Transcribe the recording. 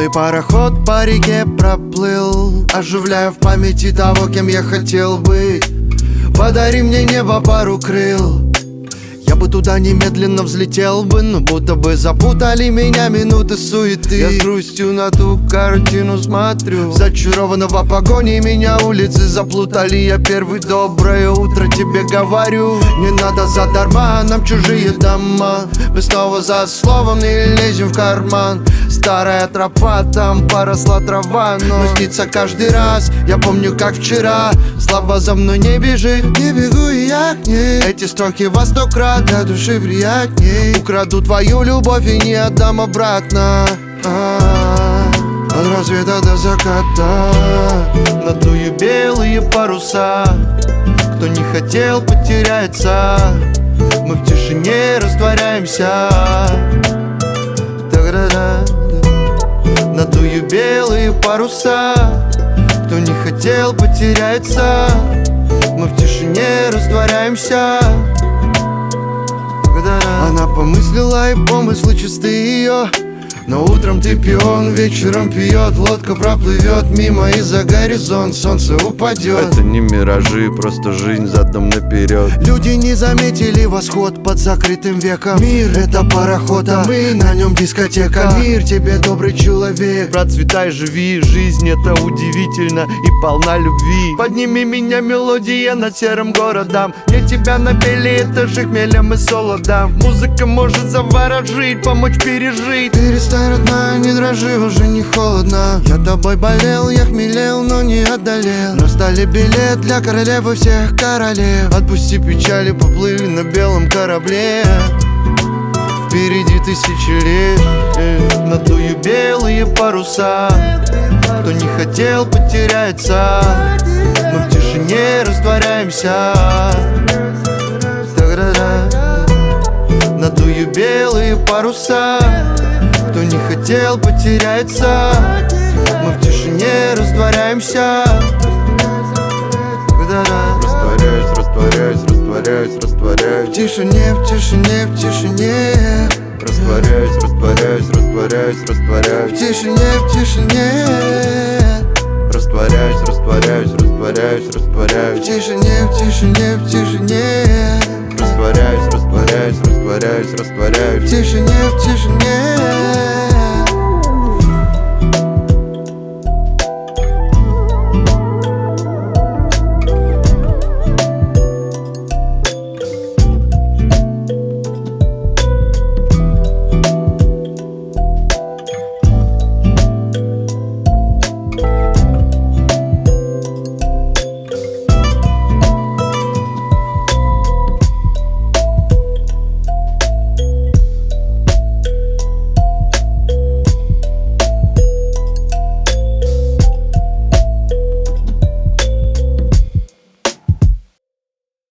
Ты пароход по реке проплыл, оживляя в памяти того, кем я хотел быть. Подари мне небо, пару крыл, я бы туда немедленно взлетел бы, но будто бы запутали меня минуты суеты. Я с грустью на ту картину смотрю, зачарованного погони меня улицы заплутали. Я первый, доброе утро тебе говорю. Не надо задарма, нам чужие дома. Мы снова за словом не лезем в карман. Старая тропа, там поросла трава, но снится каждый раз. Я помню, как вчера. Слава за мной не бежит, не бегу и я к ней. Эти строки во 100 крат для души приятней. Украду твою любовь и не отдам обратно. От рассвета до заката надую белые паруса. Кто не хотел, потеряется. Мы в тишине растворяемся. Надую белые паруса. Кто не хотел, потеряется. Мы в тишине растворяемся. Она помыслила, и помыслы чистые ее. Но утром ты пион, вечером пьет. Лодка проплывет мимо, и за горизонт солнце упадет. Это не миражи, просто жизнь задом наперед. Люди не заметили восход под закрытым веком. Мир — это пароход, а мы на нем дискотека. Мир тебе, добрый человек. Процветай, живи, жизнь это удивительно и полна любви. Подними меня, мелодия над серым городом. Мне тебя напели, это же хмелем и солодом. Музыка может заворожить, помочь пережить. Перестань, родная, не дрожи, уже не холодно. Я тобой болел, я хмелел, но не одолел. Но стали билет для королевы всех королев. Отпусти печали, поплыли на белом корабле. Впереди тысячи лет. Надую белые паруса. Кто не хотел, потеряется. Мы в тишине растворяемся. Надую белые паруса. Кто не хотел, потеряется. Мы в тишине растворяемся. Растворяюсь, растворяюсь, растворяюсь, растворяюсь. В тишине, в тишине, в тишине. Растворяюсь, растворяюсь, растворяюсь, растворяюсь. В тишине, в тишине. Растворяюсь, растворяюсь, растворяюсь, растворяюсь. В тишине, в тишине, в тишине. Растворяюсь, растворяюсь, растворяюсь, растворяюсь. В тишине, в тишине.